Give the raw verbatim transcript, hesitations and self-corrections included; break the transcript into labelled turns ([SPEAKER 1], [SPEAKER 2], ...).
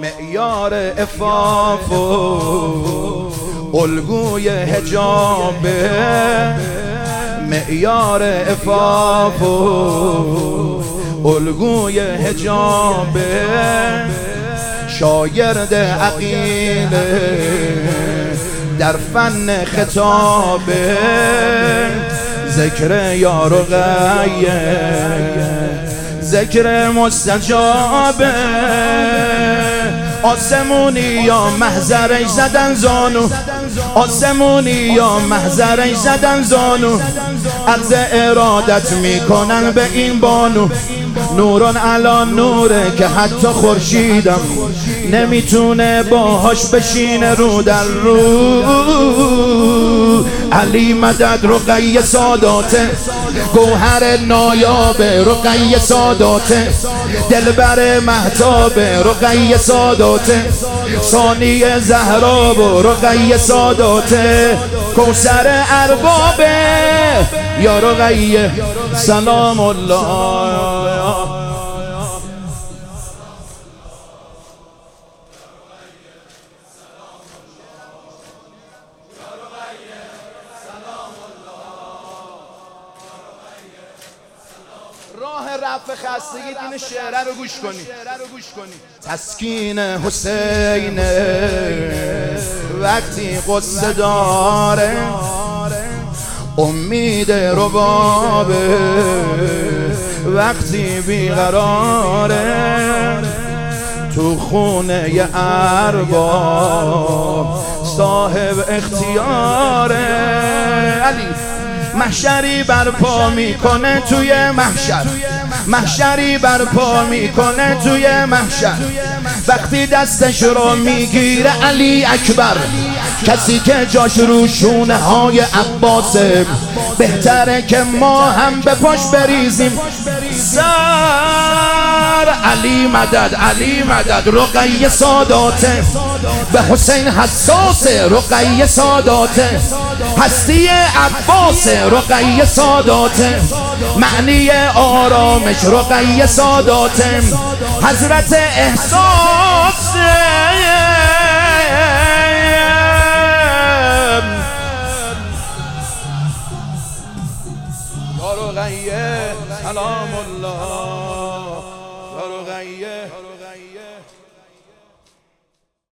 [SPEAKER 1] معیار عفاف و الگوی حجاب، معیار عفاف و الگوی حجاب، شاگرد عقیل در فن خطاب، ذکر یا رقیه ذکر مستجاب، آسمونی یا محضرش زدن زانو، آسمونی یا محضرش زدن زانو، عرض ارادت میکنن به این بانو، نوران علا نوره که حتی خورشیدم نمیتونه باهاش بشینه رو در رو. علی مدد رقیه ساداته، گوهر نایاب رقیه ساداته، دلبر مهتاب رقیه ساداته، ثانی زهراب رقیه ساداته، کوثر اربابه یا رقیه سلام الله. راه رفع خستگی این شعره رو گوش کنی. تسکین حسین وقتی قصه داره، امید ربابه وقتی بیقراره، تو خونه ی ارباب صاحب اختیاره. علی محشری برپا میکنه توی محشر، محشری برپا میکنه توی محشر، وقتی دستش رو میگیره علی اکبر، کسی که جاش رو شونه های عباسه، بهتره که ما هم به پاش بریزیم سر. علی مدد علی مدد رقیه ساداته، به حسین حساس رقیه ساداته، هستی عباس رقیه ساداته، معنی آرامش رقیه ساداته، حضرت احساس یا رقیه سلام الله.